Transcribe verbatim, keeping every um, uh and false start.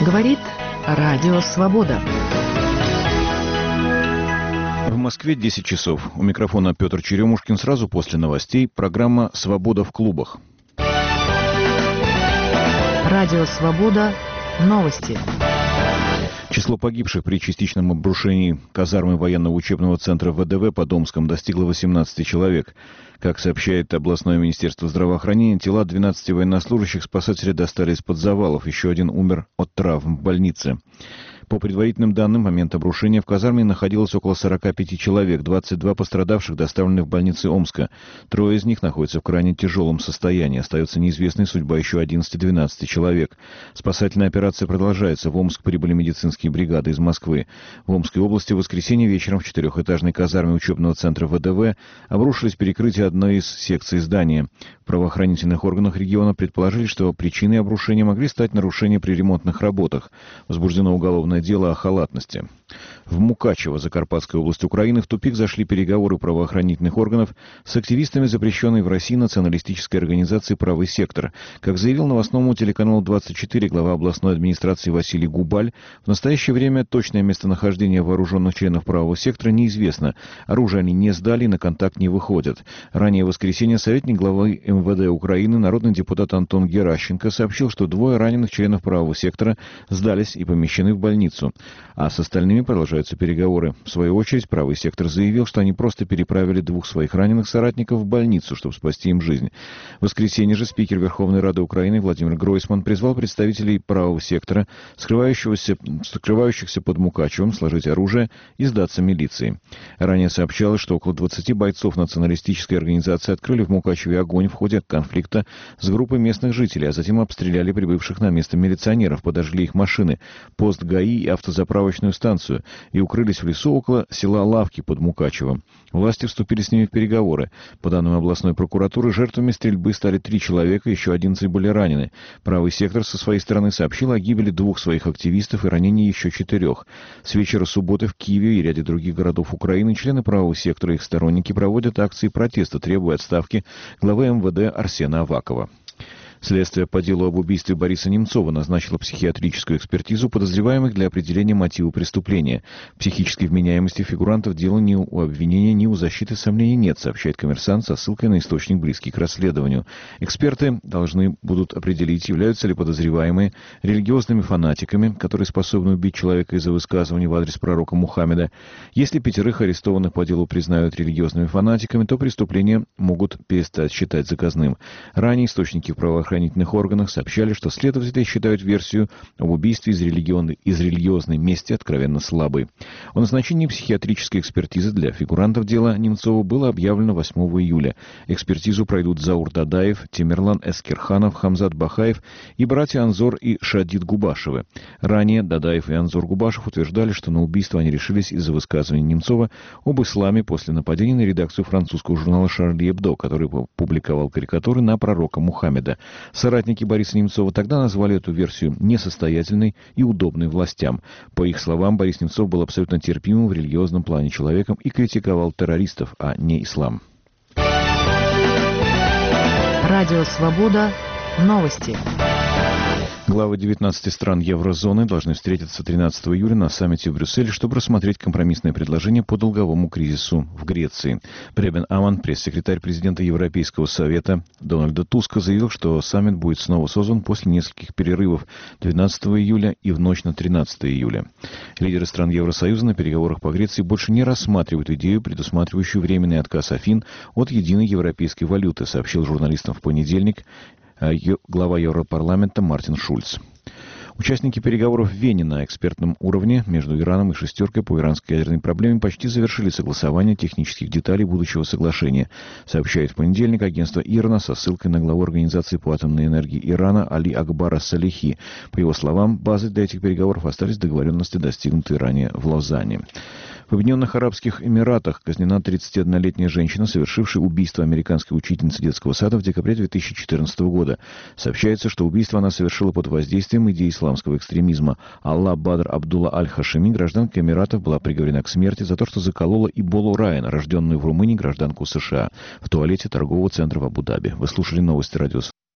Говорит Радио Свобода. В Москве десять часов. У микрофона Петр Черемушкин. Сразу после новостей программа «Свобода в клубах». Радио Свобода. Новости. Число погибших при частичном обрушении казармы военного учебного центра ВДВ под Омском достигло восемнадцати человек. Как сообщает областное министерство здравоохранения, тела двенадцати военнослужащих спасатели достали из-под завалов. Еще один умер от травм в больнице. По предварительным данным, в момент обрушения в казарме находилось около сорока пяти человек, двадцать два пострадавших доставлены в больницы Омска. Трое из них находятся в крайне тяжелом состоянии. Остается неизвестной судьба еще одиннадцати-двенадцати человек. Спасательная операция продолжается. В Омск прибыли медицинские бригады из Москвы. В Омской области в воскресенье вечером в четырехэтажной казарме учебного центра ВДВ обрушились перекрытия одной из секций здания. В правоохранительных органах региона предположили, что причиной обрушения могли стать нарушения при ремонтных работах. Возбуждено уголовное дело о халатности. В Мукачево, Закарпатская область Украины, в тупик зашли переговоры правоохранительных органов с активистами запрещенной в России националистической организации «Правый сектор». Как заявил новостному телеканалу двадцать четыре глава областной администрации Василий Губаль, в настоящее время точное местонахождение вооруженных членов «Правого сектора» неизвестно. Оружие они не сдали и на контакт не выходят. Ранее в воскресенье советник главы эм вэ дэ Украины, народный депутат Антон Геращенко, сообщил, что двое раненых членов «Правого сектора» сдались и помещены в больницу, а с остальными продолжаются переговоры. В свою очередь, «Правый сектор» заявил, что они просто переправили двух своих раненых соратников в больницу, чтобы спасти им жизнь. В воскресенье же спикер Верховной Рады Украины Владимир Гройсман призвал представителей «Правого сектора», скрывающегося, скрывающихся под Мукачевым, сложить оружие и сдаться милиции. Ранее сообщалось, что около двадцати бойцов националистической организации открыли в Мукачеве огонь в ходе конфликта с группой местных жителей, а затем обстреляли прибывших на место милиционеров, подожгли их машины, пост ГАИ и автозаправочную станцию и укрылись в лесу около села Лавки под Мукачевым. Власти вступили с ними в переговоры. По данным областной прокуратуры, жертвами стрельбы стали три человека, еще одиннадцать были ранены. «Правый сектор» со своей стороны сообщил о гибели двух своих активистов и ранении еще четырех. С вечера субботы в Киеве и ряде других городов Украины члены «Правого сектора» и их сторонники проводят акции протеста, требуя отставки главы эм вэ дэ Арсена Авакова. Следствие по делу об убийстве Бориса Немцова назначило психиатрическую экспертизу подозреваемых для определения мотива преступления. Психической вменяемости фигурантов дела ни у обвинения, ни у защиты сомнений нет, сообщает «Коммерсант» со ссылкой на источник, близкий к расследованию. Эксперты должны будут определить, являются ли подозреваемые религиозными фанатиками, которые способны убить человека из-за высказываний в адрес пророка Мухаммеда. Если пятерых арестованных по делу признают религиозными фанатиками, то преступления могут перестать считать заказным. Ранее источники в правоохранительных правоохранительных органах сообщали, что следователи считают версию об убийстве из религиозной, из религиозной мести откровенно слабой. О назначении психиатрической экспертизы для фигурантов дела Немцова было объявлено восьмого июля. Экспертизу пройдут Заур Дадаев, Темирлан Эскерханов, Хамзат Бахаев и братья Анзор и Шадид Губашевы. Ранее Дадаев и Анзор Губашев утверждали, что на убийство они решились из-за высказываний Немцова об исламе после нападения на редакцию французского журнала «Шарли Эбдо», который публиковал карикатуры на пророка Мухаммеда. Соратники Бориса Немцова тогда назвали эту версию несостоятельной и удобной властям. По их словам, Борис Немцов был абсолютно терпимым в религиозном плане человеком и критиковал террористов, а не ислам. Радио «Свобода». Новости. Главы девятнадцати стран еврозоны должны встретиться тринадцатого июля на саммите в Брюсселе, чтобы рассмотреть компромиссное предложение по долговому кризису в Греции. Пребен Аман, пресс-секретарь президента Европейского совета Дональда Туска, заявил, что саммит будет снова создан после нескольких перерывов двенадцатого июля и в ночь на тринадцатое июля. Лидеры стран Евросоюза на переговорах по Греции больше не рассматривают идею, предусматривающую временный отказ Афин от единой европейской валюты, сообщил журналистам в понедельник глава Европарламента Мартин Шульц. Участники переговоров в Вене на экспертном уровне между Ираном и «шестеркой» по иранской ядерной проблеме почти завершили согласование технических деталей будущего соглашения, сообщает в понедельник агентство ИРНА со ссылкой на главу Организации по атомной энергии Ирана Али Акбара Салихи. По его словам, базой для этих переговоров остались договоренности, достигнутые ранее в Лозанне. В Объединенных Арабских Эмиратах казнена тридцатиоднолетняя женщина, совершившая убийство американской учительницы детского сада в декабре две тысячи четырнадцатого года. Сообщается, что убийство она совершила под воздействием идей исламского экстремизма. Алла Бадр Абдулла Аль-Хашими, гражданка Эмиратов, была приговорена к смерти за то, что заколола Иболу Райан, рожденную в Румынии гражданку США, в туалете торгового центра в Абу-Даби. Вы слушали новости радио